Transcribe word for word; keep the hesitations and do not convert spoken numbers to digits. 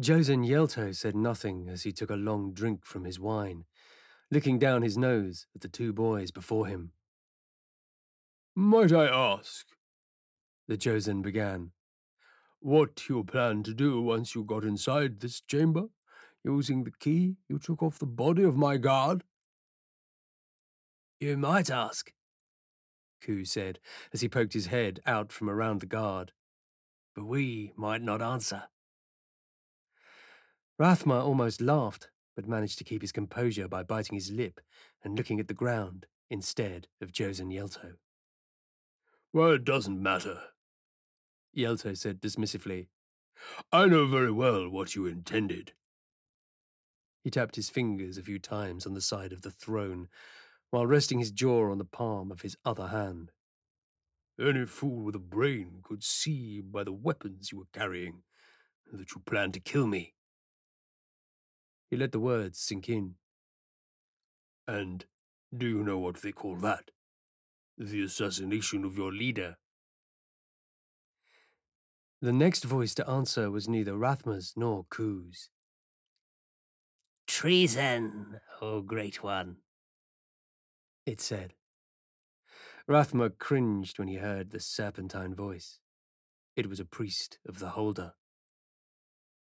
Josen Yelto said nothing as he took a long drink from his wine, looking down his nose at the two boys before him. Might I ask, The Josen began, what you plan to do once you got inside this chamber? Using the key you took off the body of my guard? You might ask, Ku said as he poked his head out from around the guard, but we might not answer. Rathma almost laughed, but managed to keep his composure by biting his lip and looking at the ground instead of Josen Yelto. Well, it doesn't matter, Yelto said dismissively. I know very well what you intended. He tapped his fingers a few times on the side of the throne, while resting his jaw on the palm of his other hand. Any fool with a brain could see by the weapons you were carrying that you planned to kill me. He let the words sink in. And do you know what they call that? The assassination of your leader. The next voice to answer was neither Rathma's nor Ku's. Treason, O Great One, It said. Rathma cringed when he heard the serpentine voice. It was a priest of the Holder.